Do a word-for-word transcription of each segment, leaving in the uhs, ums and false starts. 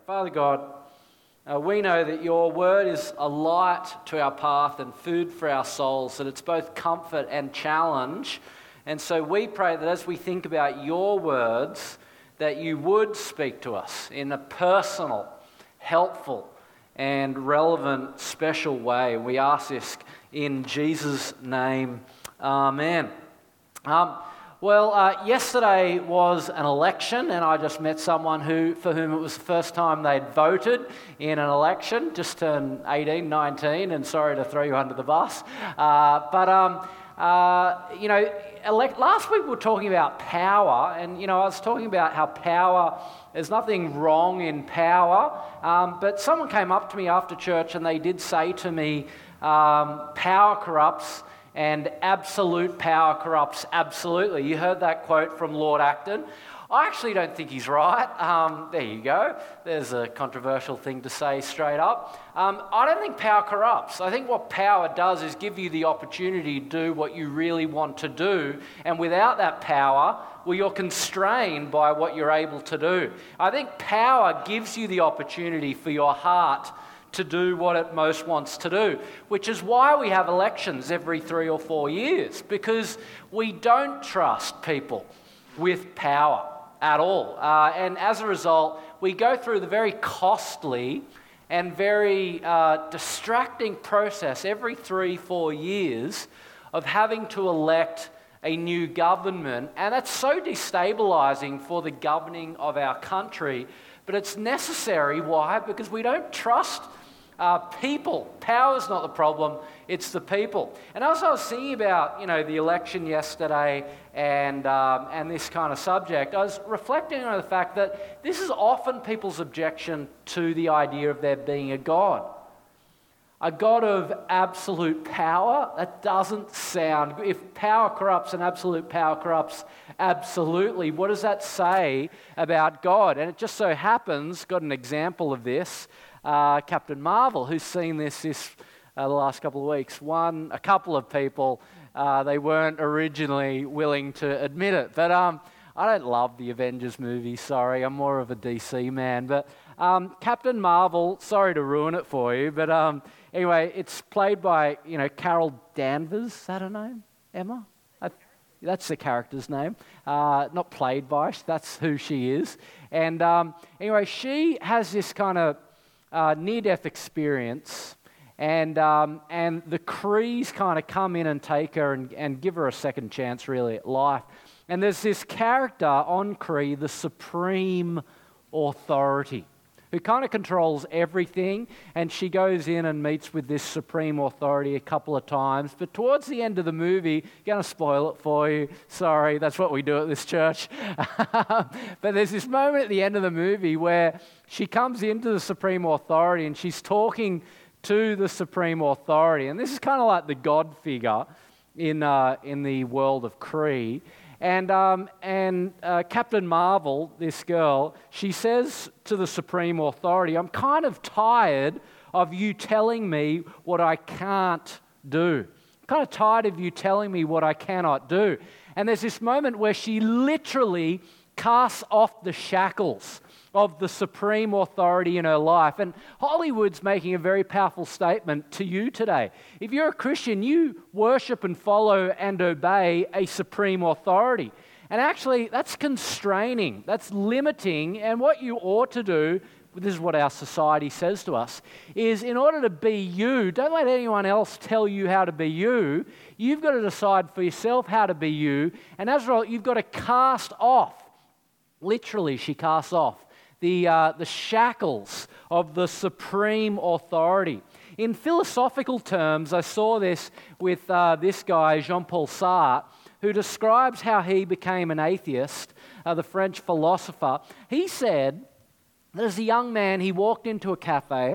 Father God, uh, we know that your word is a light to our path and food for our souls, that it's both comfort and challenge. And so we pray that as we think about your words, that you would speak to us in a personal, helpful, and relevant, special way. We ask this in Jesus' name. Amen. Um, well, uh, yesterday was an election, and I just met someone who, for whom it was the first time they'd voted in an election. Just turned eighteen, nineteen, and sorry to throw you under the bus. Uh, but, um, uh, you know, elect- last week we were talking about power, and, you know, I was talking about how power, there's nothing wrong in power, um, but someone came up to me after church and they did say to me, um, power corrupts, and absolute power corrupts absolutely. You heard that quote from Lord Acton. I actually don't think he's right. Um, there you go. There's a controversial thing to say straight up. Um, I don't think power corrupts. I think what power does is give you the opportunity to do what you really want to do. And without that power, well, you're constrained by what you're able to do. I think power gives you the opportunity for your heart to do what it most wants to do, which is why we have elections every three or four years, because we don't trust people with power at all. Uh, and as a result, we go through the very costly and very uh, distracting process every three, four years of having to elect a new government. And that's so destabilizing for the governing of our country. But it's necessary. Why? Because we don't trust Uh, people. Power is not the problem, it's the people. And as I was thinking about, you know, the election yesterday and um, and this kind of subject, I was reflecting on the fact that this is often people's objection to the idea of there being a God. A God of absolute power, that doesn't sound good. If power corrupts and absolute power corrupts absolutely, what does that say about God? And it just so happens, got an example of this, Uh, Captain Marvel, who's seen this this uh, the last couple of weeks. One, a couple of people, uh, they weren't originally willing to admit it. But um, I don't love the Avengers movies, sorry. I'm more of a D C man. But um, Captain Marvel, sorry to ruin it for you, but um, anyway, it's played by, you know, Carol Danvers. Is that her name, Emma? I, that's the character's name. Uh, not played by, that's who she is. And um, anyway, she has this kind of Uh, near-death experience, and um, and the Krees kind of come in and take her and, and give her a second chance, really, at life. And there's this character on Kree, the Supreme Authority, who kind of controls everything, and she goes in and meets with this Supreme Authority a couple of times. But towards the end of the movie, going to spoil it for you, sorry, that's what we do at this church. But there's this moment at the end of the movie where she comes into the Supreme Authority and she's talking to the Supreme Authority. And this is kind of like the God figure in, uh, in the world of Kree. And um, and uh, Captain Marvel, this girl, she says to the Supreme Authority, I'm kind of tired of you telling me what I can't do. I'm kind of tired of you telling me what I cannot do. And there's this moment where she literally casts off the shackles of the Supreme Authority in her life. And Hollywood's making a very powerful statement to you today. If you're a Christian, you worship and follow and obey a Supreme Authority. And actually, that's constraining, that's limiting, and what you ought to do, this is what our society says to us, is in order to be you, don't let anyone else tell you how to be you. You've got to decide for yourself how to be you. And as a result, you've got to cast off, literally she casts off, the uh, the shackles of the Supreme Authority. In philosophical terms, I saw this with uh, this guy, Jean-Paul Sartre, who describes how he became an atheist, uh, the French philosopher. He said that as a young man, he walked into a cafe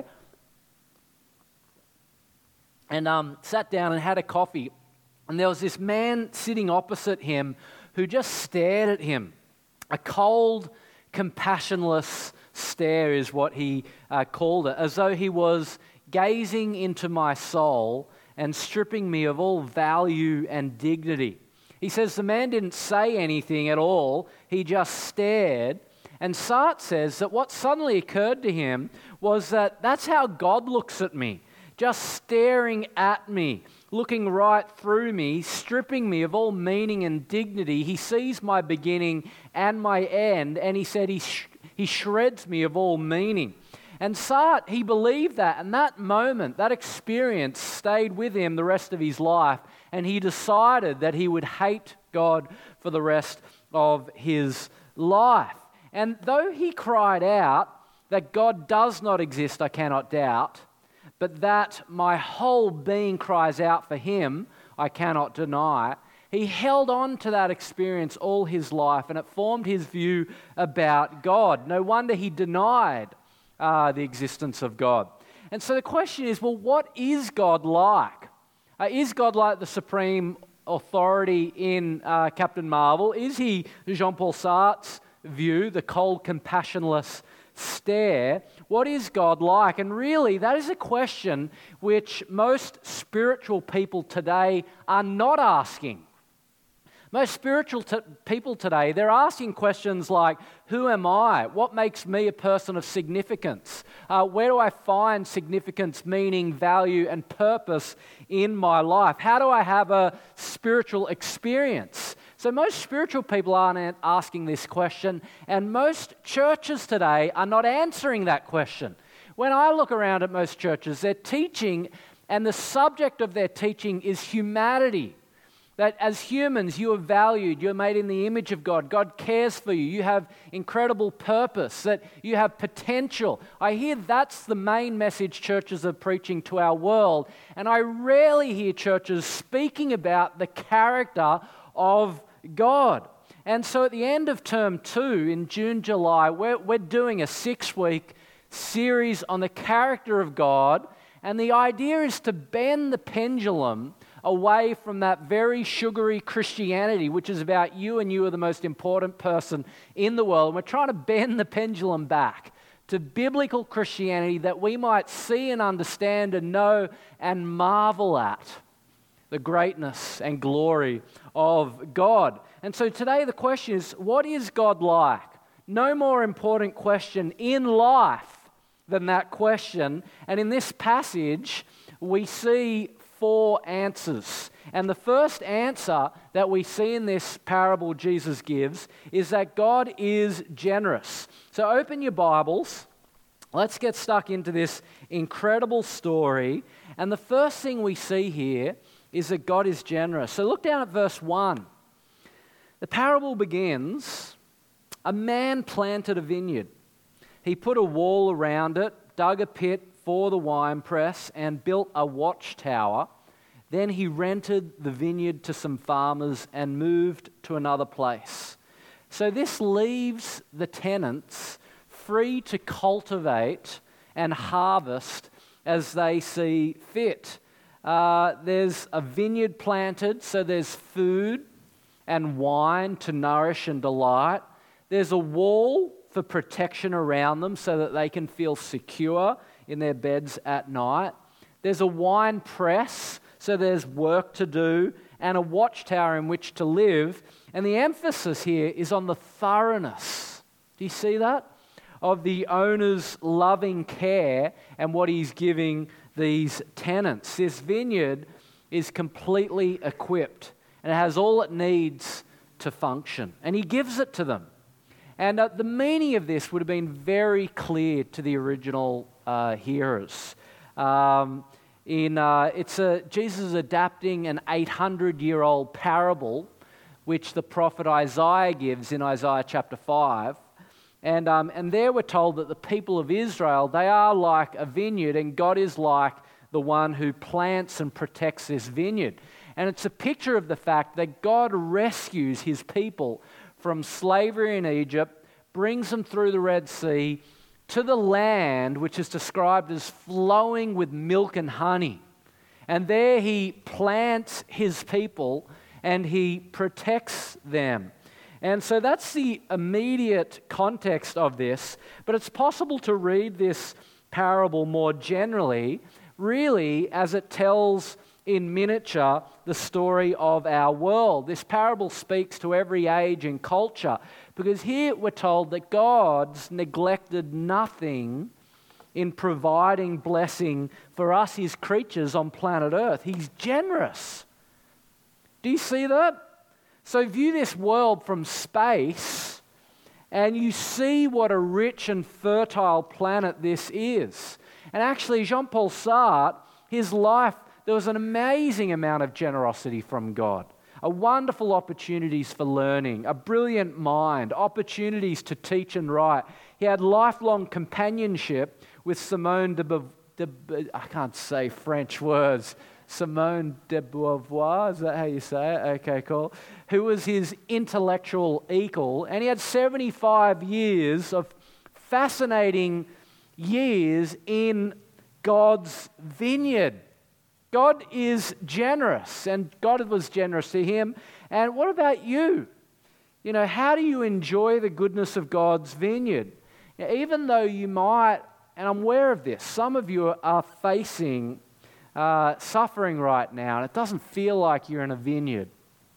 and um, sat down and had a coffee. And there was this man sitting opposite him who just stared at him. A cold, compassionless stare is what he uh, called it, as though he was gazing into my soul and stripping me of all value and dignity. He says the man didn't say anything at all, he just stared, And Sartre says that what suddenly occurred to him was that that's how God looks at me, just staring at me, looking right through me, stripping me of all meaning and dignity. He sees my beginning and my end, and he said he, sh- he shreds me of all meaning. And Sartre, he believed that, and that moment, that experience stayed with him the rest of his life, and he decided that he would hate God for the rest of his life. And though he cried out that God does not exist, I cannot doubt, but that my whole being cries out for him, I cannot deny, he held on to that experience all his life, and it formed his view about God. No wonder he denied uh, the existence of God. And so the question is, well, what is God like? Uh, is God like the supreme authority in uh, Captain Marvel? Is he Jean-Paul Sartre's view, the cold, compassionless stare? What is God like? And really, that is a question which most spiritual people today are not asking. Most spiritual t- people today, they're asking questions like, who am I? What makes me a person of significance? Uh, where do I find significance, meaning, value, and purpose in my life? How do I have a spiritual experience? So most spiritual people aren't asking this question, and most churches today are not answering that question. When I look around at most churches, they're teaching, and the subject of their teaching is humanity. That as humans, you are valued, you're made in the image of God. God cares for you. You have incredible purpose, that you have potential. I hear that's the main message churches are preaching to our world. And I rarely hear churches speaking about the character of God. And so at the end of term two, in June, July, we're, we're doing a six-week series on the character of God. And the idea is to bend the pendulum away from that very sugary Christianity, which is about you and you are the most important person in the world. And we're trying to bend the pendulum back to biblical Christianity that we might see and understand and know and marvel at the greatness and glory of God. And so today the question is, what is God like? No more important question in life than that question. And in this passage, we see four answers. And the first answer that we see in this parable Jesus gives is that God is generous. So open your Bibles. Let's get stuck into this incredible story. And the first thing we see here is that God is generous. So look down at verse one. The parable begins, a man planted a vineyard. He put a wall around it, dug a pit for the winepress, and built a watchtower. Then he rented the vineyard to some farmers and moved to another place. So this leaves the tenants free to cultivate and harvest as they see fit. Uh, there's a vineyard planted, so there's food and wine to nourish and delight. There's a wall for protection around them so that they can feel secure in their beds at night. There's a wine press, so there's work to do, and a watchtower in which to live. And the emphasis here is on the thoroughness. Do you see that? Of the owner's loving care and what he's giving these tenants. This vineyard is completely equipped, and it has all it needs to function. And he gives it to them. And uh, the meaning of this would have been very clear to the original uh, hearers. Um, in uh, it's a Jesus is adapting an eight hundred year old parable, which the prophet Isaiah gives in Isaiah chapter five. And um, and there we're told that the people of Israel, they are like a vineyard, and God is like the one who plants and protects this vineyard. And it's a picture of the fact that God rescues his people from slavery in Egypt, brings them through the Red Sea to the land which is described as flowing with milk and honey. And there he plants his people and he protects them. And so that's the immediate context of this, but it's possible to read this parable more generally, really as it tells in miniature the story of our world. This parable speaks to every age and culture, because here we're told that God's neglected nothing in providing blessing for us, his creatures on planet Earth. He's generous. Do you see that? So view this world from space and you see what a rich and fertile planet this is. And actually, Jean-Paul Sartre, his life, there was an amazing amount of generosity from God. A wonderful opportunities for learning, a brilliant mind, opportunities to teach and write. He had lifelong companionship with Simone de, Beauvoir, de I can't say French words, Simone de Beauvoir, is that how you say it? Okay, cool. Who was his intellectual equal, and he had seventy-five years of fascinating years in God's vineyard. God is generous, and God was generous to him. And what about you? You know, how do you enjoy the goodness of God's vineyard? Now, even though you might, and I'm aware of this, some of you are facing uh, suffering right now, and it doesn't feel like you're in a vineyard.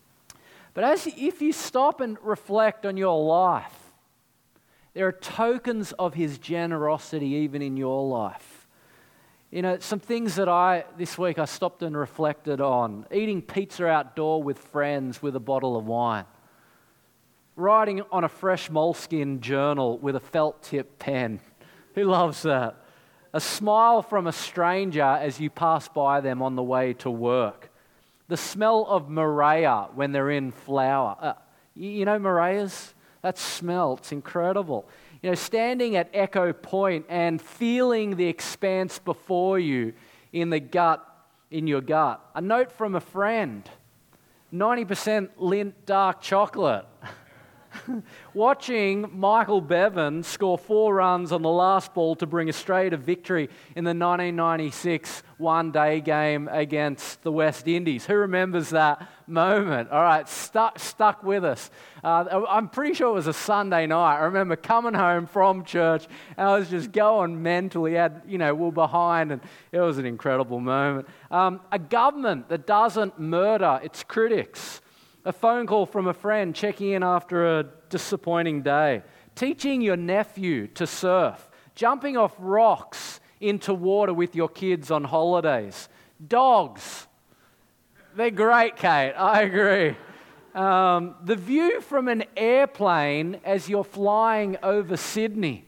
But as if you stop and reflect on your life, there are tokens of his generosity even in your life. You know, some things that I, this week I stopped and reflected on. Eating pizza outdoor with friends with a bottle of wine. Writing on a fresh moleskin journal with a felt tip pen. Who loves that? A smile from a stranger as you pass by them on the way to work. The smell of Maria when they're in flower. Uh, you, you know Marias? That smell, it's incredible. You know, standing at Echo Point and feeling the expanse before you in the gut, in your gut. A note from a friend, ninety percent Lindt dark chocolate. Watching Michael Bevan score four runs on the last ball to bring Australia to victory in the nineteen ninety-six one-day game against the West Indies. Who remembers that moment? All right, stuck stuck with us. Uh, I'm pretty sure it was a Sunday night. I remember coming home from church and I was just going mentally. Had, you know, we were behind, and it was an incredible moment. Um, a government that doesn't murder its critics. A phone call from a friend checking in after a disappointing day. Teaching your nephew to surf. Jumping off rocks into water with your kids on holidays. Dogs. They're great, Kate. I agree. Um, the view from an airplane as you're flying over Sydney.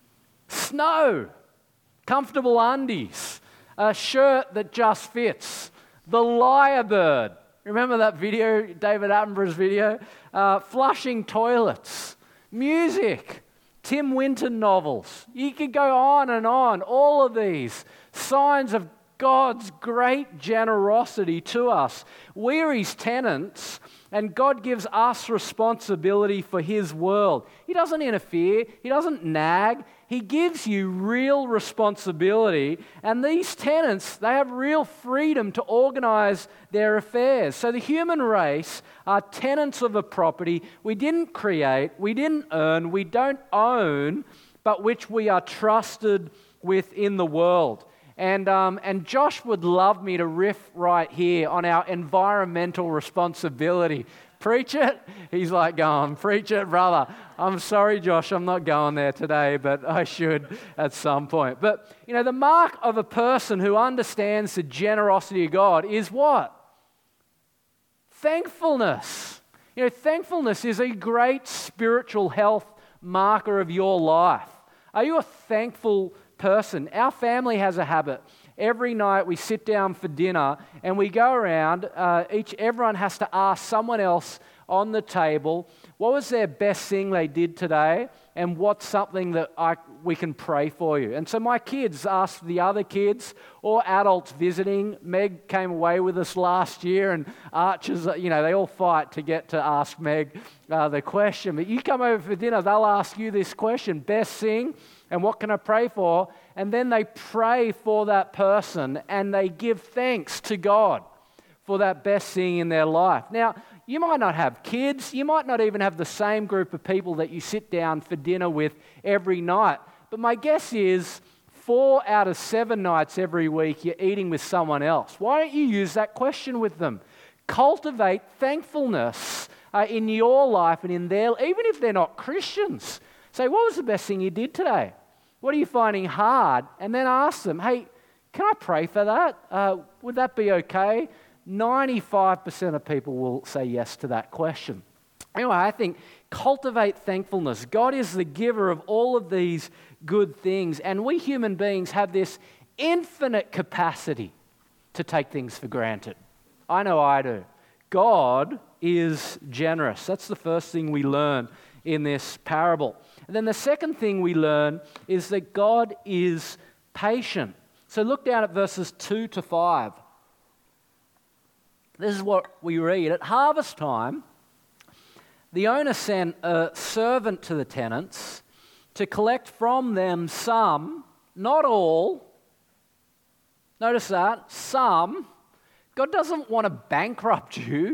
Snow. Comfortable undies. A shirt that just fits. The lyrebird. Remember that video, David Attenborough's video? Uh, flushing toilets, music, Tim Winton novels. You could go on and on. All of these signs of God's great generosity to us. We're his tenants, and God gives us responsibility for his world. He doesn't interfere. He doesn't nag. He gives you real responsibility, and these tenants, they have real freedom to organize their affairs. So the human race are tenants of a property we didn't create, we didn't earn, we don't own, but which we are trusted with in the world. And, um, and Josh would love me to riff right here on our environmental responsibility. Preach it? He's like going, preach it, brother. I'm sorry, Josh, I'm not going there today, but I should at some point. But, you know, the mark of a person who understands the generosity of God is what? Thankfulness. You know, thankfulness is a great spiritual health marker of your life. Are you a thankful person? Our family has a habit. Every night we sit down for dinner and we go around. Uh, each everyone has to ask someone else on the table what was their best thing they did today, and what's something that I, we can pray for you. And so my kids ask the other kids or adults visiting. Meg came away with us last year, and Archers, you know, they all fight to get to ask Meg uh, the question. But you come over for dinner, they'll ask you this question: best thing, and what can I pray for? And then they pray for that person and they give thanks to God for that best thing in their life. Now, you might not have kids, you might not even have the same group of people that you sit down for dinner with every night, but my guess is four out of seven nights every week you're eating with someone else. Why don't you use that question with them? Cultivate thankfulness uh, in your life and in their, even if they're not Christians. Say, what was the best thing you did today? What are you finding hard? And then ask them, hey, can I pray for that? Uh, would that be okay? ninety-five percent of people will say yes to that question. Anyway, I think cultivate thankfulness. God is the giver of all of these good things, and we human beings have this infinite capacity to take things for granted. I know I do. God is generous. That's the first thing we learn in this parable. And then the second thing we learn is that God is patient. So look down at verses two to five. This is what we read. At harvest time, the owner sent a servant to the tenants to collect from them some, not all. Notice that, some. God doesn't want to bankrupt you.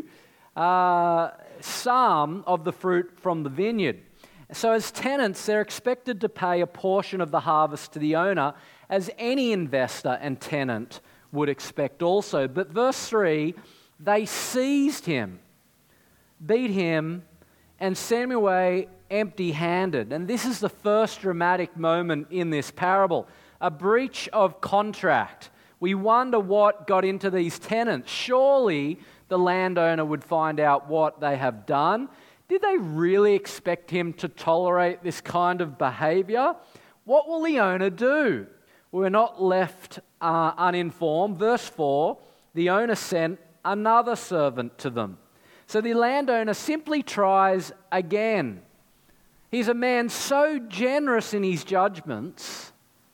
Uh, some of the fruit from the vineyard. So as tenants, they're expected to pay a portion of the harvest to the owner, as any investor and tenant would expect also. But verse three, they seized him, beat him, and sent him away empty-handed. And this is the first dramatic moment in this parable, a breach of contract. We wonder what got into these tenants. Surely the landowner would find out what they have done. Did they really expect him to tolerate this kind of behavior? What will the owner do? We're not left uh, uninformed. Verse four, the owner sent another servant to them. So the landowner simply tries again. He's a man so generous in his judgments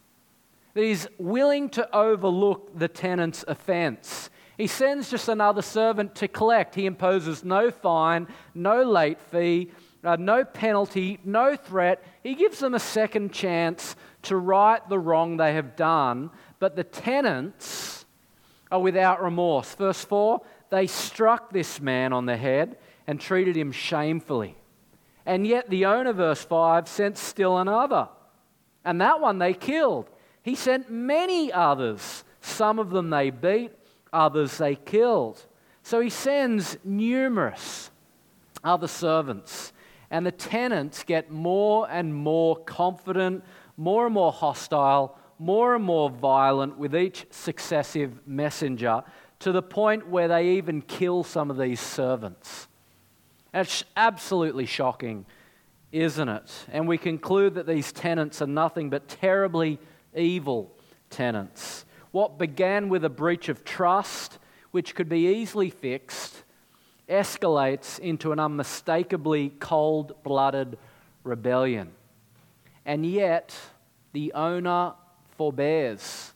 that he's willing to overlook the tenant's offense. He sends just another servant to collect. He imposes no fine, no late fee, uh, no penalty, no threat. He gives them a second chance to right the wrong they have done. But the tenants are without remorse. Verse four, they struck this man on the head and treated him shamefully. And yet the owner, verse five, sent still another. And that one they killed. He sent many others. Some of them they beat, others they killed. So he sends numerous other servants. And the tenants get more and more confident, more and more hostile, more and more violent with each successive messenger, to the point where they even kill some of these servants. And it's absolutely shocking, isn't it? And we conclude that these tenants are nothing but terribly evil tenants. What began with a breach of trust, which could be easily fixed, escalates into an unmistakably cold-blooded rebellion. And yet, the owner forbears.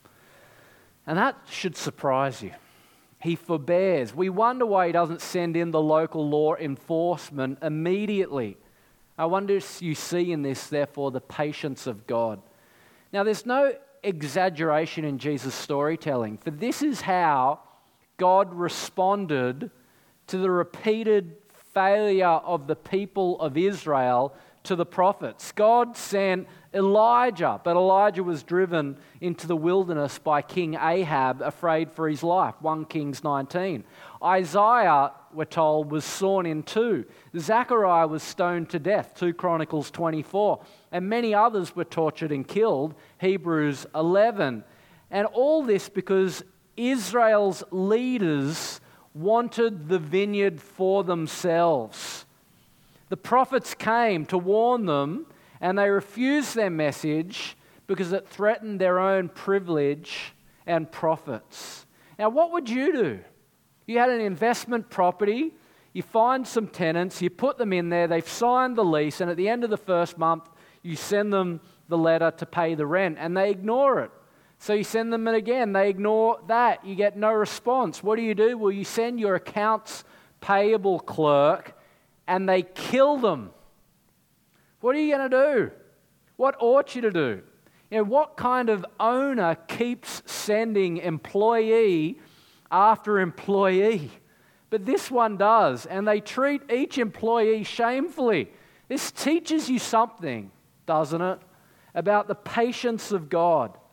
And that should surprise you. He forbears. We wonder why he doesn't send in the local law enforcement immediately. I wonder if you see in this, therefore, the patience of God. Now, there's no exaggeration in Jesus' storytelling, for this is how God responded to the repeated failure of the people of Israel to the prophets. God sent Elijah, but Elijah was driven into the wilderness by King Ahab, afraid for his life, First Kings nineteen. Isaiah, we're told, was sawn in two. Zechariah was stoned to death, Second Chronicles twenty-four. And many others were tortured and killed, Hebrews eleven. And all this because Israel's leaders wanted the vineyard for themselves. The prophets came to warn them, and they refused their message because it threatened their own privilege and profits. Now, what would you do? You had an investment property, you find some tenants, you put them in there, they've signed the lease, and at the end of the first month, you send them the letter to pay the rent, and they ignore it. So you send them it again, they ignore that, you get no response. What do you do? Well, you send your accounts payable clerk, and they kill them. What are you going to do? What ought you to do? You know, what kind of owner keeps sending employee after employee? But this one does, and they treat each employee shamefully. This teaches you something, doesn't it, about the patience of God.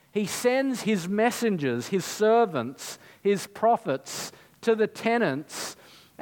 He sends his messengers, his servants, his prophets to the tenants,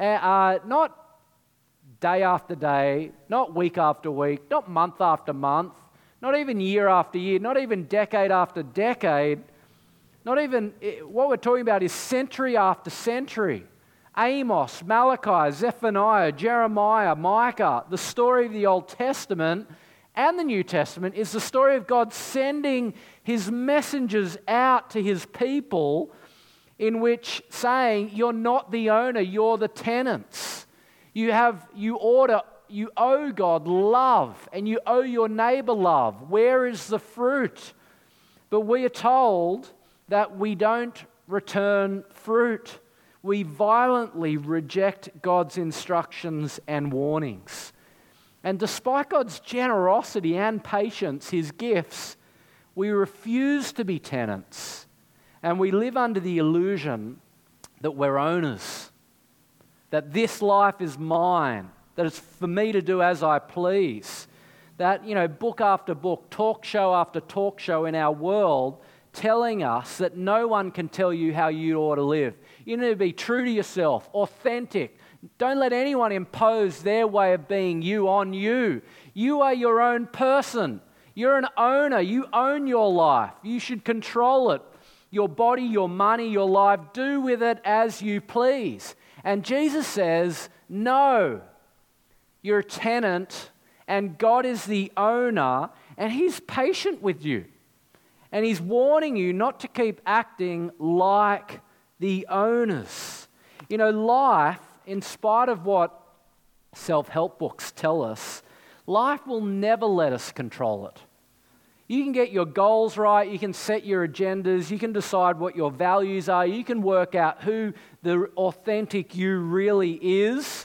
uh, not day after day, not week after week, not month after month, not even year after year, not even decade after decade, not even, what we're talking about is century after century. Amos, Malachi, Zephaniah, Jeremiah, Micah, the story of the Old Testament and the New Testament is the story of God sending his messengers out to his people, in which saying, you're not the owner, you're the tenants. You have, you order, you owe God love, and you owe your neighbor love. Where is the fruit? But we are told that we don't return fruit. We violently reject God's instructions and warnings. And despite God's generosity and patience, his gifts, we refuse to be tenants. And we live under the illusion that we're owners, that this life is mine, that it's for me to do as I please. That, you know, book after book, talk show after talk show in our world telling us that no one can tell you how you ought to live. You need to be true to yourself, authentic. Don't let anyone impose their way of being you on you. You are your own person. You're an owner. You own your life. You should control it. Your body, your money, your life. Do with it as you please. And Jesus says, no, you're a tenant and God is the owner and he's patient with you. And he's warning you not to keep acting like the owners. You know, life, in spite of what self-help books tell us, life will never let us control it. You can get your goals right, you can set your agendas, you can decide what your values are, you can work out who the authentic you really is.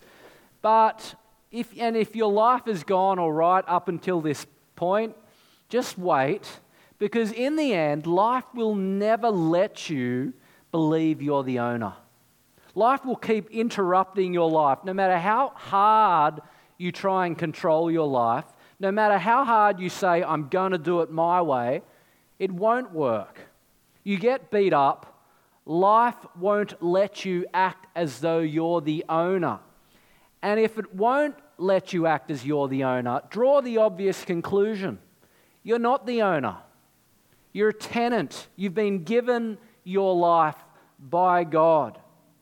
But if and if your life has gone all right up until this point, just wait, because in the end, life will never let you believe you're the owner. Life will keep interrupting your life. No matter how hard you try and control your life, no matter how hard you say, I'm going to do it my way, it won't work. You get beat up. Life won't let you act as though you're the owner. And if it won't let you act as you're the owner, draw the obvious conclusion. You're not the owner. You're a tenant. You've been given your life by God.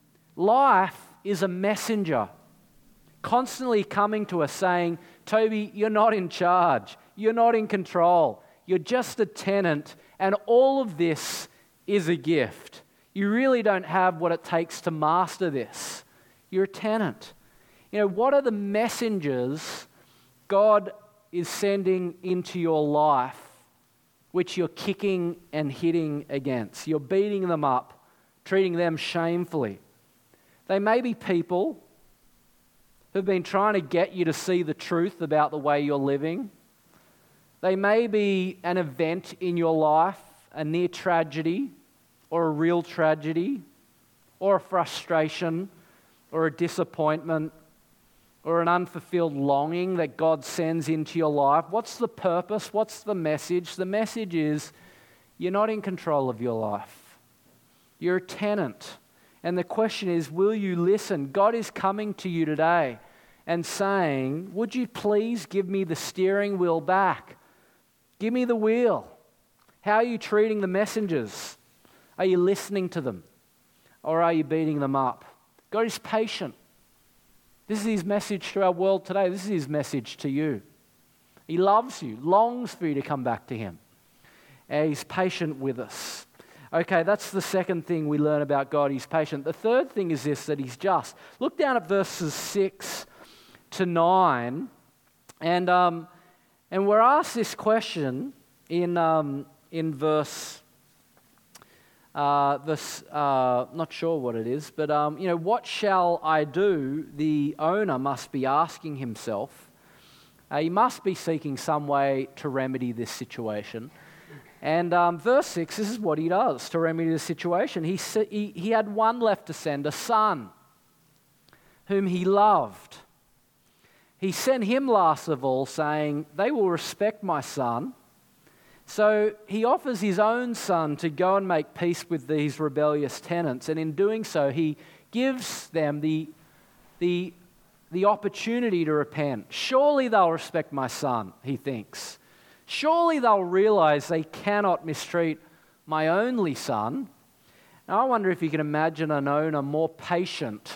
Life is a messenger, constantly coming to us saying, Toby, you're not in charge. You're not in control. You're just a tenant, and all of this is a gift. You really don't have what it takes to master this. You're a tenant. You know, what are the messengers God is sending into your life which you're kicking and hitting against? You're beating them up, treating them shamefully. They may be people who've been trying to get you to see the truth about the way you're living. They may be an event in your life, a near tragedy, or a real tragedy, or a frustration, or a disappointment, or an unfulfilled longing that God sends into your life. What's the purpose? What's the message? The message is you're not in control of your life. You're a tenant. And the question is, will you listen? God is coming to you today and saying, would you please give me the steering wheel back? Give me the wheel. How are you treating the messengers? Are you listening to them? Or are you beating them up? God is patient. This is his message to our world today. This is his message to you. He loves you, longs for you to come back to him. And he's patient with us. Okay, that's the second thing we learn about God. He's patient. The third thing is this, that he's just. Look down at verses six to nine. And um, and we're asked this question in um, in verse, uh, verse uh, not sure what it is, but um, you know, what shall I do? The owner must be asking himself. Uh, he must be seeking some way to remedy this situation. And um, verse six, this is what he does to remedy the situation. He, he, he had one left to send, a son, whom he loved. He sent him last of all, saying, they will respect my son. So he offers his own son to go and make peace with these rebellious tenants, and in doing so, he gives them the, the, the opportunity to repent. Surely they'll respect my son, he thinks. Surely they'll realize they cannot mistreat my only son. Now, I wonder if you can imagine an owner more patient,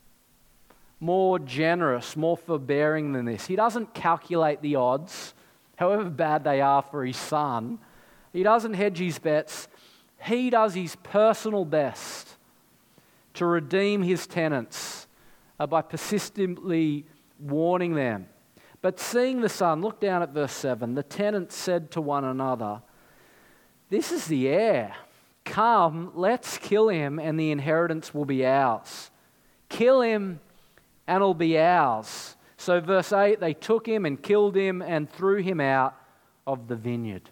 more generous, more forbearing than this. He doesn't calculate the odds, however bad they are for his son. He doesn't hedge his bets. He does his personal best to redeem his tenants uh, by persistently warning them. But seeing the son, look down at verse seven, the tenants said to one another, "This is the heir. Come, let's kill him and the inheritance will be ours. Kill him and it'll be ours." So verse eight, they took him and killed him and threw him out of the vineyard.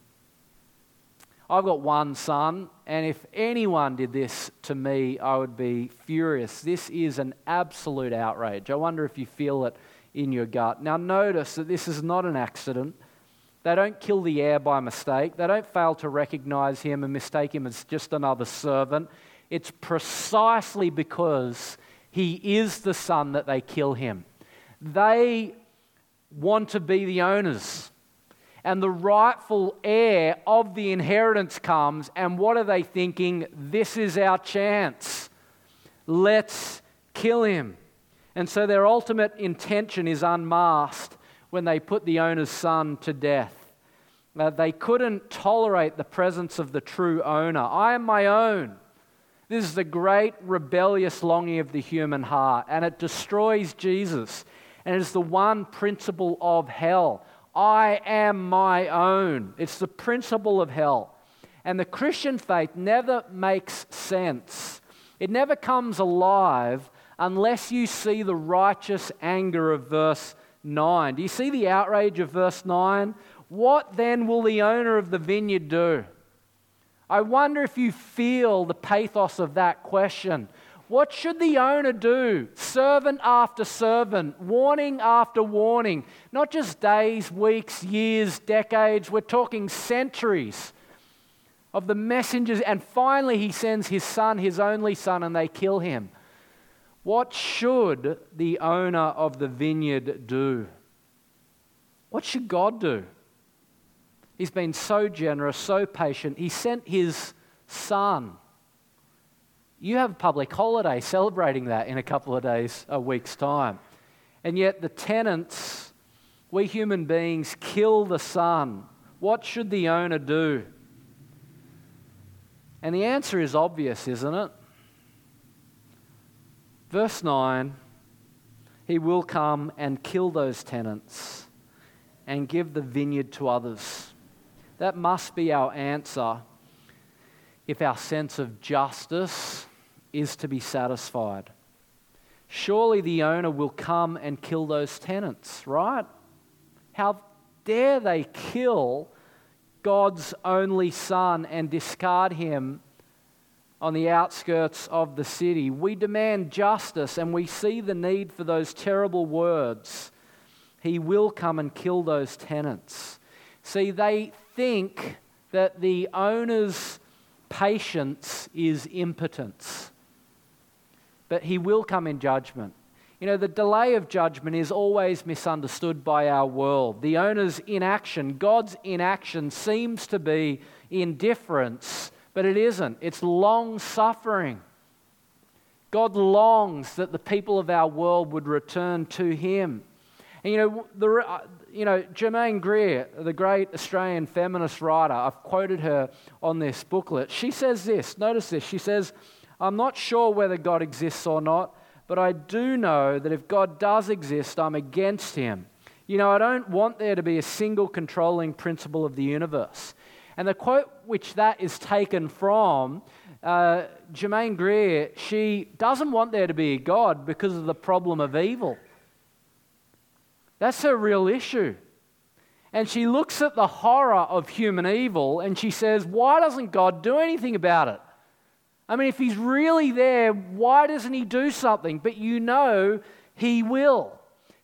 I've got one son, and if anyone did this to me, I would be furious. This is an absolute outrage. I wonder if you feel it in your gut. Now notice that this is not an accident. They don't kill the heir by mistake. They don't fail to recognize him and mistake him as just another servant. It's precisely because he is the son that they kill him. They want to be the owners. And the rightful heir of the inheritance comes, and what are they thinking? This is our chance. Let's kill him. And so their ultimate intention is unmasked when they put the owner's son to death. Uh, they couldn't tolerate the presence of the true owner. I am my own. This is the great rebellious longing of the human heart, and it destroys Jesus. And it is the one principle of hell. I am my own. It's the principle of hell. And the Christian faith never makes sense. It never comes alive unless you see the righteous anger of verse nine. Do you see the outrage of verse nine? What then will the owner of the vineyard do? I wonder if you feel the pathos of that question. What should the owner do? Servant after servant, warning after warning, not just days, weeks, years, decades, we're talking centuries of the messengers, and finally he sends his son, his only son, and they kill him. What should the owner of the vineyard do? What should God do? He's been so generous, so patient. He sent his son. You have a public holiday celebrating that in a couple of days, a week's time. And yet the tenants, we human beings, kill the son. What should the owner do? And the answer is obvious, isn't it? Verse nine, he will come and kill those tenants and give the vineyard to others. That must be our answer if our sense of justice is to be satisfied. Surely the owner will come and kill those tenants, right? How dare they kill God's only son and discard him on the outskirts of the city? We demand justice, and we see the need for those terrible words. He will come and kill those tenants. See, they think that the owner's patience is impotence. But he will come in judgment. You know, the delay of judgment is always misunderstood by our world. The owner's inaction, God's inaction, seems to be indifference, but it isn't. It's long-suffering. God longs that the people of our world would return to him. And you know, the, you know, Germaine Greer, the great Australian feminist writer, I've quoted her on this booklet. She says this, notice this, she says, "I'm not sure whether God exists or not, but I do know that if God does exist, I'm against him. You know, I don't want there to be a single controlling principle of the universe." And the quote which that is taken from, uh, Germaine Greer, she doesn't want there to be a God because of the problem of evil. That's her real issue. And she looks at the horror of human evil and she says, why doesn't God do anything about it? I mean, if he's really there, why doesn't he do something? But you know he will.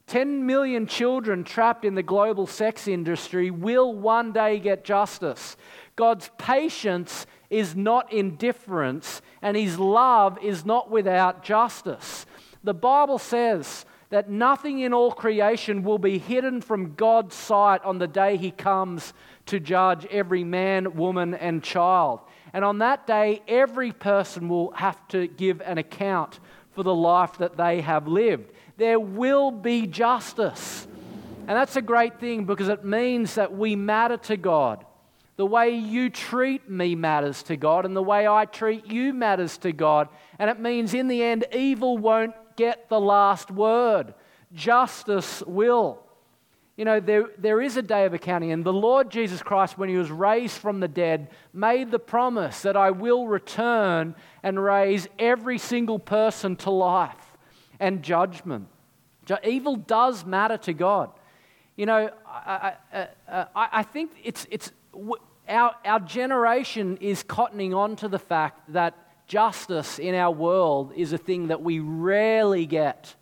ten million children trapped in the global sex industry will one day get justice. God's patience is not indifference, and his love is not without justice. The Bible says that nothing in all creation will be hidden from God's sight on the day he comes to judge every man, woman, and child. And on that day, every person will have to give an account for the life that they have lived. There will be justice. And that's a great thing because it means that we matter to God. The way you treat me matters to God, and the way I treat you matters to God. And it means in the end, evil won't get the last word. Justice will. You know, there, there is a day of accounting, and the Lord Jesus Christ, when he was raised from the dead, made the promise that I will return and raise every single person to life and judgment. Evil does matter to God. You know, I, I, I, I think it's it's our our generation is cottoning on to the fact that justice in our world is a thing that we rarely get.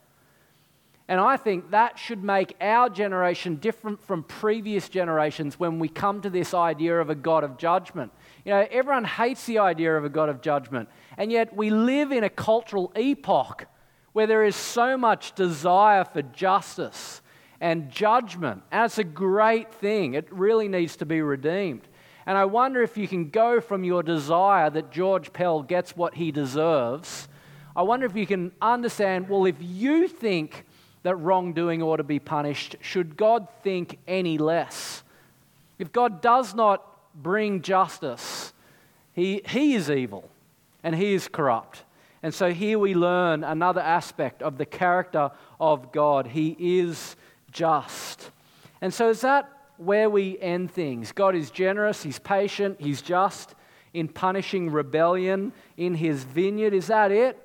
And I think that should make our generation different from previous generations when we come to this idea of a God of judgment. You know, everyone hates the idea of a God of judgment, and yet we live in a cultural epoch where there is so much desire for justice and judgment, and it's a great thing. It really needs to be redeemed. And I wonder if you can go from your desire that George Pell gets what he deserves, I wonder if you can understand, well, if you think that wrongdoing ought to be punished, should God think any less? If God does not bring justice, he, he is evil and he is corrupt. And so here we learn another aspect of the character of God. He is just. And so is that where we end things? God is generous, he's patient, he's just in punishing rebellion in his vineyard. Is that it?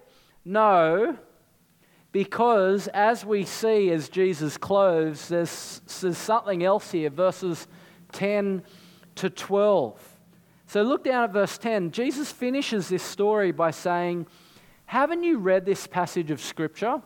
No. Because as we see as Jesus closes, there's, there's something else here, verses ten to twelve. So look down at verse ten. Jesus finishes this story by saying, haven't you read this passage of Scripture?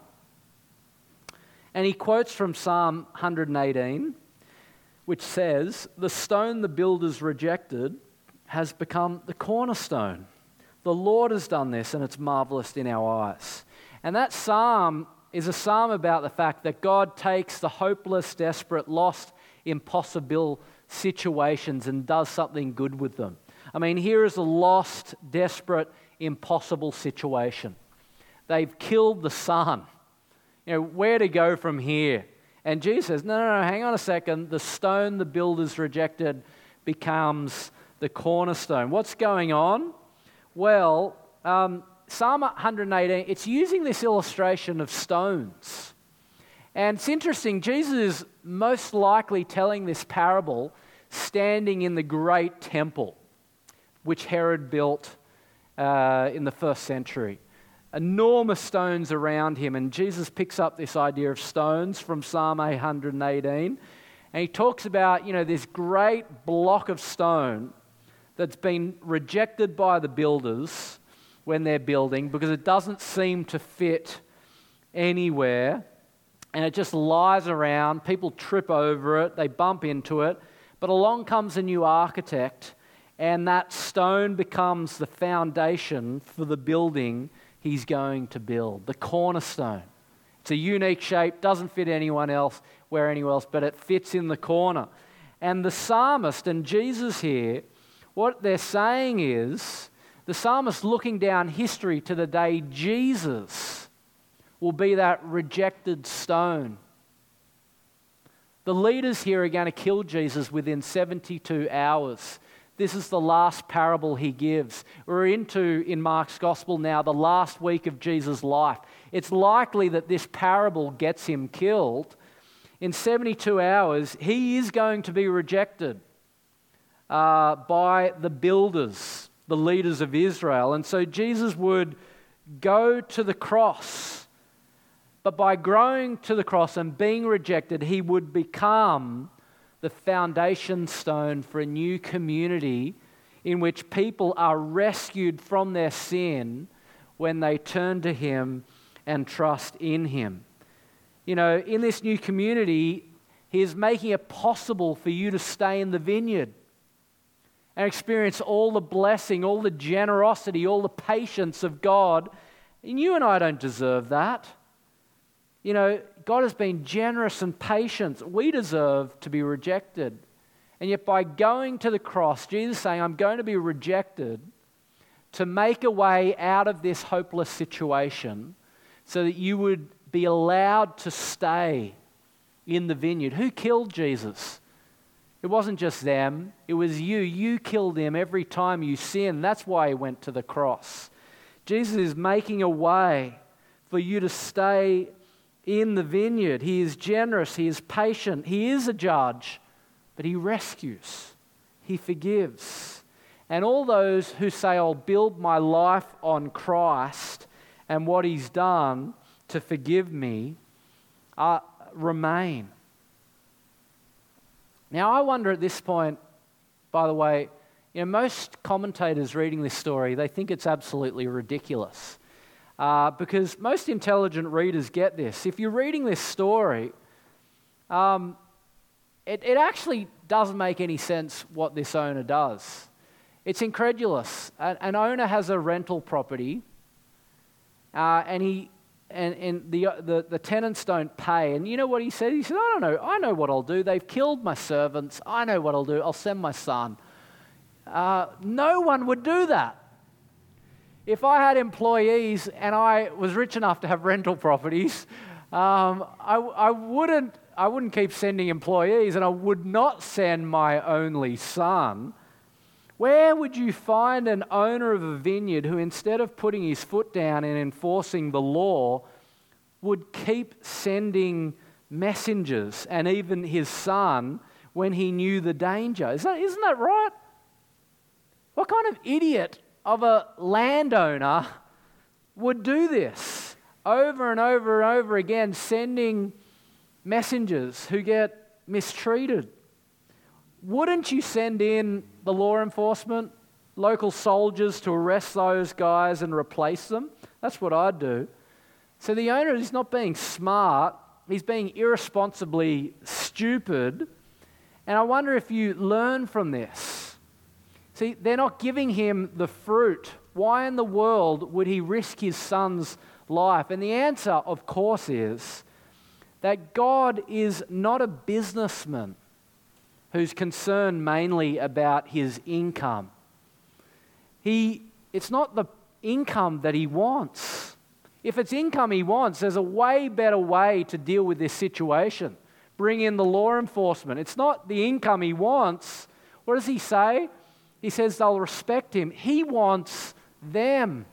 And he quotes from Psalm one eighteen, which says, the stone the builders rejected has become the cornerstone. The Lord has done this, and it's marvelous in our eyes. And that psalm is a psalm about the fact that God takes the hopeless, desperate, lost, impossible situations and does something good with them. I mean, here is a lost, desperate, impossible situation. They've killed the son. You know, where to go from here? And Jesus says, no, no, no, hang on a second. The stone the builders rejected becomes the cornerstone. What's going on? Well, um, Psalm one eighteen, it's using this illustration of stones. And it's interesting, Jesus is most likely telling this parable standing in the great temple, which Herod built uh, in the first century. Enormous stones around him, and Jesus picks up this idea of stones from Psalm one eighteen, and he talks about, you know, this great block of stone that's been rejected by the builders when they're building because it doesn't seem to fit anywhere, and it just lies around. People trip over it, they bump into it, but along comes a new architect, and that stone becomes the foundation for the building he's going to build, the cornerstone. It's a unique shape, doesn't fit anyone else, where anywhere else, but it fits in the corner. And the psalmist and Jesus here, what they're saying is, the psalmist looking down history to the day Jesus will be that rejected stone. The leaders here are going to kill Jesus within seventy-two hours. This is the last parable he gives. We're into, in Mark's Gospel now, the last week of Jesus' life. It's likely that this parable gets him killed. In seventy-two hours, he is going to be rejected uh, by the builders, the leaders of Israel. And so Jesus would go to the cross. But by going to the cross and being rejected, he would become the foundation stone for a new community in which people are rescued from their sin when they turn to him and trust in him. You know, in this new community, he is making it possible for you to stay in the vineyard and experience all the blessing, all the generosity, all the patience of God. And you and I don't deserve that. You know, God has been generous and patient. We deserve to be rejected. And yet by going to the cross, Jesus is saying, I'm going to be rejected to make a way out of this hopeless situation so that you would be allowed to stay in the vineyard. Who killed Jesus? It wasn't just them. It was you. You killed him every time you sinned. That's why he went to the cross. Jesus is making a way for you to stay in the vineyard. He is generous. He is patient. He is a judge, but he rescues. He forgives. And all those who say, I'll build my life on Christ and what he's done to forgive me, uh, remain. Now, I wonder at this point, by the way, you know, most commentators reading this story, they think it's absolutely ridiculous. Uh, because most intelligent readers get this. If you're reading this story, um, it, it actually doesn't make any sense what this owner does. It's incredulous. An, an owner has a rental property, uh, and he and, and the, the the tenants don't pay. And you know what he said? He said, I don't know. I know what I'll do. They've killed my servants. I know what I'll do. I'll send my son. Uh, no one would do that. If I had employees and I was rich enough to have rental properties, um, I, I wouldn't I wouldn't keep sending employees, and I would not send my only son. Where would you find an owner of a vineyard who, instead of putting his foot down and enforcing the law, would keep sending messengers and even his son when he knew the danger? Isn't that, isn't that right? What kind of idiot of a landowner would do this over and over and over again, sending messengers who get mistreated? Wouldn't you send in the law enforcement, local soldiers to arrest those guys and replace them? That's what I'd do. So the owner is not being smart, he's being irresponsibly stupid. And I wonder if you learn from this. See, they're not giving him the fruit. Why in the world would he risk his son's life? And the answer, of course, is that God is not a businessman who's concerned mainly about his income. He, it's not the income that he wants. If it's income he wants, there's a way better way to deal with this situation. Bring in the law enforcement. It's not the income he wants. What does he say? He says they'll respect him. He wants them.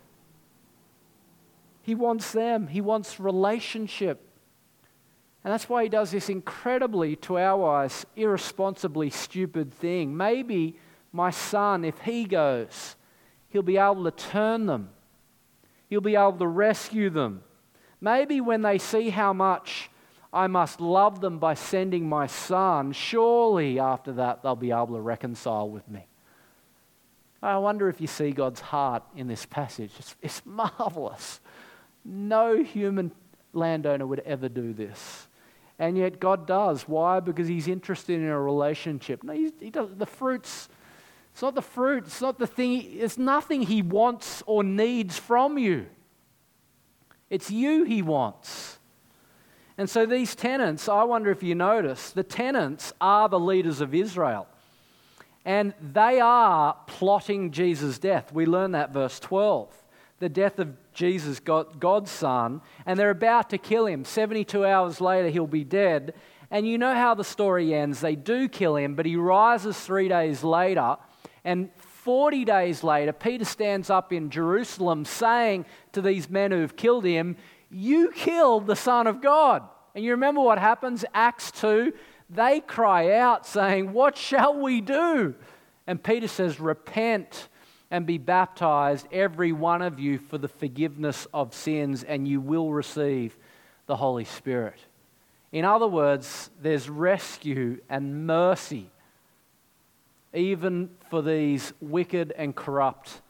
He wants them. He wants relationship. And that's why he does this incredibly, to our eyes, irresponsibly stupid thing. Maybe my son, if he goes, he'll be able to turn them. He'll be able to rescue them. Maybe when they see how much I must love them by sending my son, surely after that they'll be able to reconcile with me. I wonder if you see God's heart in this passage. It's, it's marvelous. No human landowner would ever do this. And yet God does. Why? Because he's interested in a relationship. No, he, he does, the fruits, it's not the fruit, it's not the thing, it's nothing he wants or needs from you. It's you he wants. And so these tenants, I wonder if you notice, the tenants are the leaders of Israel. And they are plotting Jesus' death. We learn that verse twelve. The death of Jesus, God, God's son, and they're about to kill him. seventy-two hours later, he'll be dead. And you know how the story ends. They do kill him, but he rises three days later. And forty days later, Peter stands up in Jerusalem saying to these men who've killed him, you killed the Son of God. And you remember what happens? Acts two, they cry out saying, what shall we do? And Peter says, repent and be baptized, every one of you, for the forgiveness of sins, and you will receive the Holy Spirit. In other words, there's rescue and mercy, even for these wicked and corrupt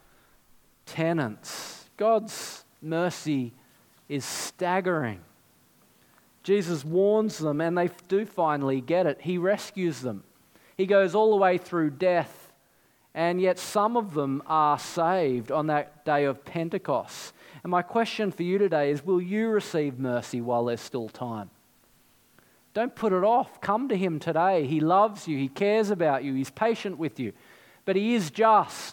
tenants. God's mercy is staggering. Jesus warns them, and they do finally get it. He rescues them. He goes all the way through death, and yet some of them are saved on that day of Pentecost. And my question for you today is, will you receive mercy while there's still time? Don't put it off. Come to him today. He loves you. He cares about you. He's patient with you. But he is just.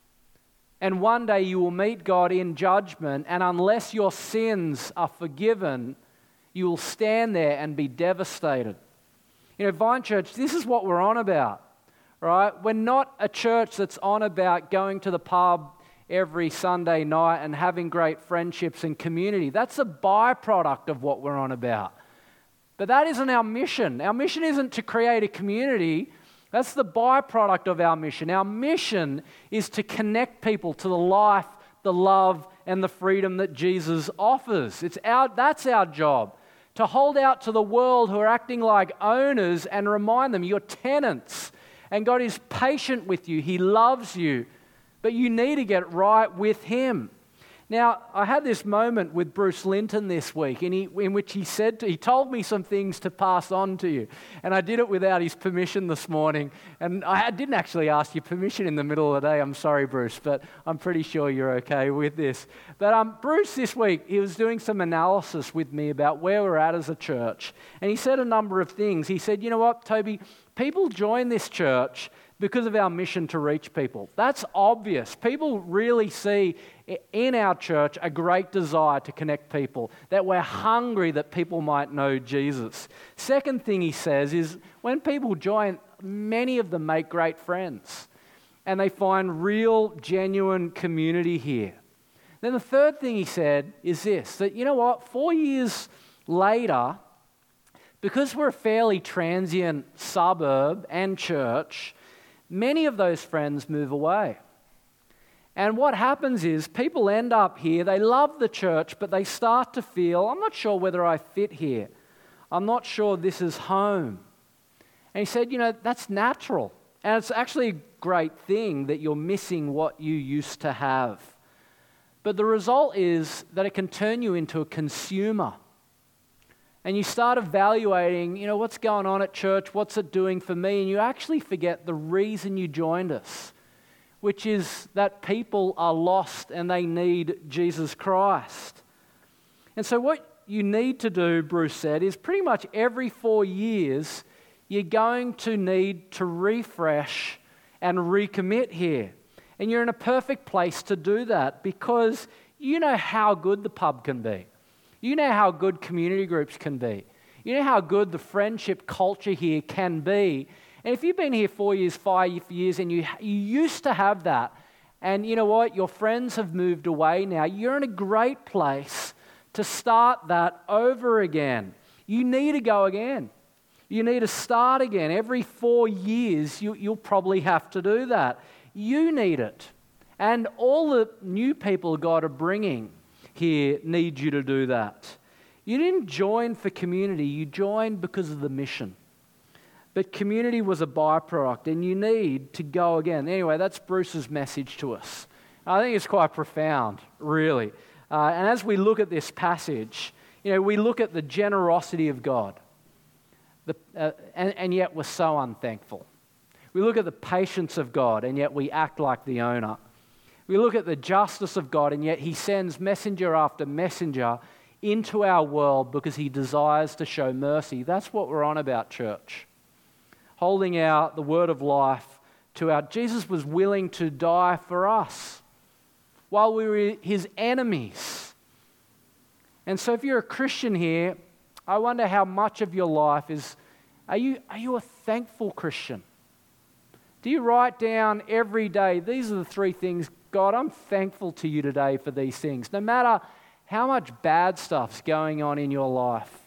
And one day you will meet God in judgment, and unless your sins are forgiven, you will stand there and be devastated. You know, Vine Church, this is what we're on about, right? We're not a church that's on about going to the pub every Sunday night and having great friendships and community. That's a byproduct of what we're on about. But that isn't our mission. Our mission isn't to create a community. That's the byproduct of our mission. Our mission is to connect people to the life, the love, and the freedom that Jesus offers. It's our, that's our job. To hold out to the world who are acting like owners and remind them you're tenants. And God is patient with you. He loves you. But you need to get right with him. Now, I had this moment with Bruce Linton this week in, he, in which he said, to, he told me some things to pass on to you. And I did it without his permission this morning. And I didn't actually ask your permission in the middle of the day. I'm sorry, Bruce, but I'm pretty sure you're okay with this. But um, Bruce this week, he was doing some analysis with me about where we're at as a church. And he said a number of things. He said, you know what, Toby, people join this church because of our mission to reach people. That's obvious. People really see in our church a great desire to connect people, that we're hungry that people might know Jesus. Second thing he says is when people join, many of them make great friends and they find real, genuine community here. Then the third thing he said is this, that you know what, four years later, because we're a fairly transient suburb and church, many of those friends move away. And what happens is people end up here, they love the church, but they start to feel, I'm not sure whether I fit here. I'm not sure this is home. And he said, you know, that's natural. And it's actually a great thing that you're missing what you used to have. But the result is that it can turn you into a consumer. And you start evaluating, you know, what's going on at church, what's it doing for me? And you actually forget the reason you joined us, which is that people are lost and they need Jesus Christ. And so what you need to do, Bruce said, is pretty much every four years, you're going to need to refresh and recommit here. And you're in a perfect place to do that because you know how good the pub can be. You know how good community groups can be. You know how good the friendship culture here can be. And if you've been here four years, five years, and you, you used to have that, and you know what, your friends have moved away now, you're in a great place to start that over again. You need to go again. You need to start again. Every four years, you, you'll probably have to do that. You need it. And all the new people God are bringing here need you to do that. You didn't join for community, you joined because of the mission. But community was a byproduct and you need to go again. Anyway, that's Bruce's message to us. I think it's quite profound, really. Uh, and as we look at this passage, you know, we look at the generosity of God, the, uh, and, and yet we're so unthankful. We look at the patience of God and yet we act like the owner. We look at the justice of God, and yet he sends messenger after messenger into our world because he desires to show mercy. That's what we're on about, church. Holding out the word of life to our... Jesus was willing to die for us while we were his enemies. And so if you're a Christian here, I wonder how much of your life is... Are you, are you a thankful Christian? Do you write down every day, these are the three things... God, I'm thankful to you today for these things. No matter how much bad stuff's going on in your life,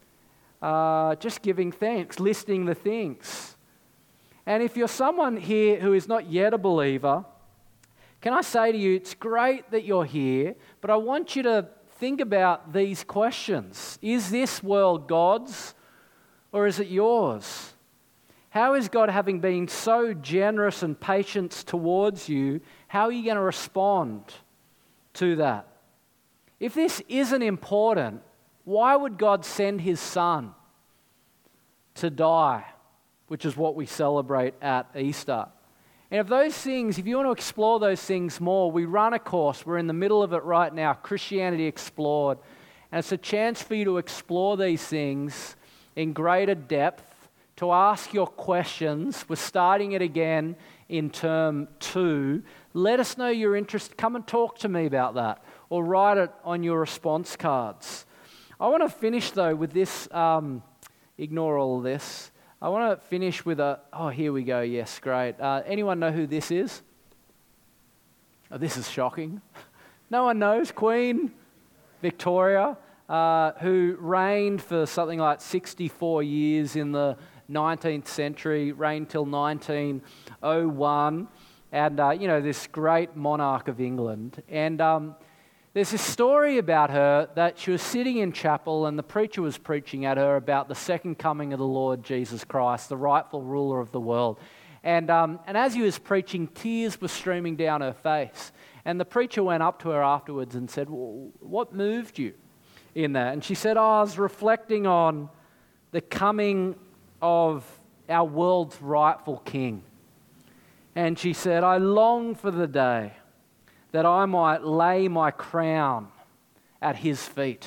uh, just giving thanks, listing the things. And if you're someone here who is not yet a believer, can I say to you, it's great that you're here, but I want you to think about these questions. Is this world God's or is it yours? How is God, having been so generous and patient towards you, how are you going to respond to that? If this isn't important, Why would God send his son to die, which is what we celebrate at Easter? And if those things, if you want to explore those things more, we run a course. We're in the middle of it right now, Christianity Explored. And it's a chance for you to explore these things in greater depth, to ask your questions. We're starting it again in term two. Let us know your interest. Come and talk to me about that, or write it on your response cards. I want to finish, though, with this. Um, ignore all of this. I want to finish with a, oh, here we go. Yes, great. Uh, anyone know who this is? Oh, this is shocking. No one knows. Queen Victoria, uh, who reigned for something like sixty-four years in the nineteenth century, reigned till nineteen oh one, and, uh, you know, this great monarch of England. And um, there's this story about her that she was sitting in chapel and the preacher was preaching at her about the second coming of the Lord Jesus Christ, the rightful ruler of the world. And, um, and as he was preaching, tears were streaming down her face. And the preacher went up to her afterwards and said, well, what moved you in that? And she said, oh, I was reflecting on the coming of our world's rightful king. And she said, I long for the day that I might lay my crown at his feet.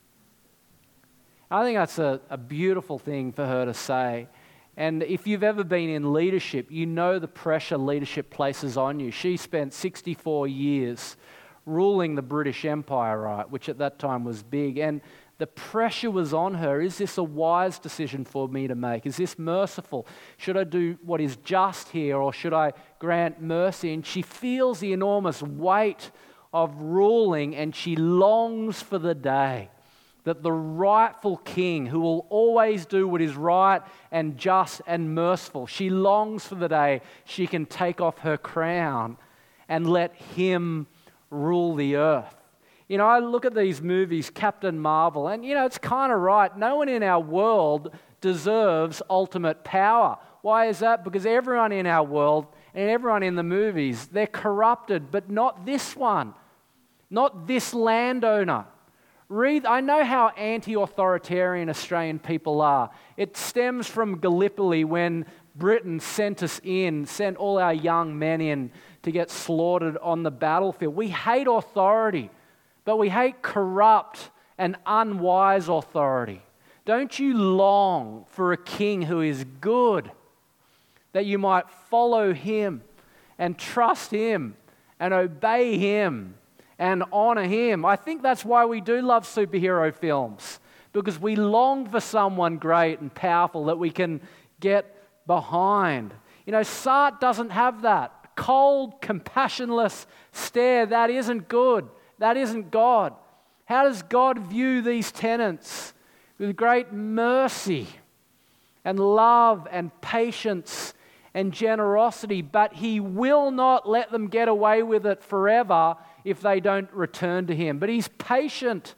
I think that's a, a beautiful thing for her to say. And if you've ever been in leadership, you know the pressure leadership places on you. She spent sixty-four years ruling the British Empire, right, which at that time was big. And the pressure was on her. Is this a wise decision for me to make? Is this merciful? Should I do what is just here, or should I grant mercy? And she feels the enormous weight of ruling, and she longs for the day that the rightful king, who will always do what is right and just and merciful, she longs for the day she can take off her crown and let him rule the earth. You know, I look at these movies, Captain Marvel, and, you know, it's kind of right. No one in our world deserves ultimate power. Why is that? Because everyone in our world and everyone in the movies, they're corrupted, but not this one, not this landowner. Read, I know how anti-authoritarian Australian people are. It stems from Gallipoli, when Britain sent us in, sent all our young men in to get slaughtered on the battlefield. We hate authority, but we hate corrupt and unwise authority. Don't you long for a king who is good, that you might follow him and trust him and obey him and honor him? I think that's why we do love superhero films, because we long for someone great and powerful that we can get behind. You know, Sartre doesn't have that. Cold, compassionless stare, that isn't good. That isn't God. How does God view these tenants? With great mercy and love and patience and generosity, but he will not let them get away with it forever if they don't return to him. But he's patient.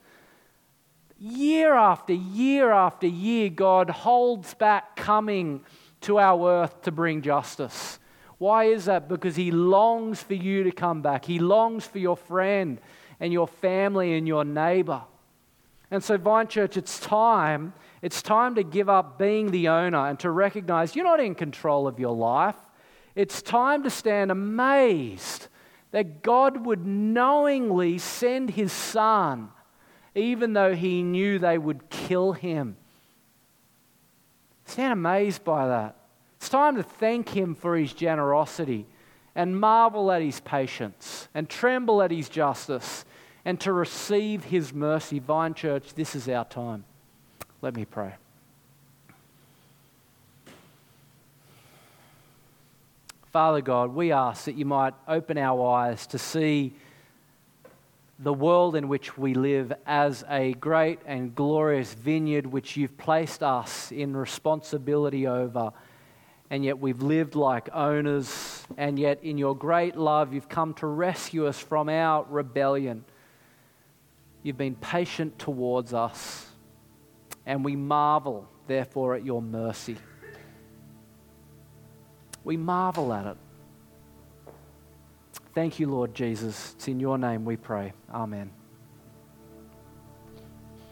Year after year after year, God holds back coming to our earth to bring justice. Why is that? Because he longs for you to come back. He longs for your friend and your family and your neighbor. And so, Vine Church, it's time, it's time to give up being the owner and to recognize you're not in control of your life. It's time to stand amazed that God would knowingly send his son, even though he knew they would kill him. Stand amazed by that. It's time to thank him for his generosity and marvel at his patience and tremble at his justice and to receive his mercy. Vine Church, this is our time. Let me pray. Father God, we ask that you might open our eyes to see the world in which we live as a great and glorious vineyard which you've placed us in responsibility over. And yet we've lived like owners, and yet in your great love you've come to rescue us from our rebellion. You've been patient towards us, and we marvel, therefore, at your mercy. We marvel at it. Thank you, Lord Jesus. It's in your name we pray. Amen.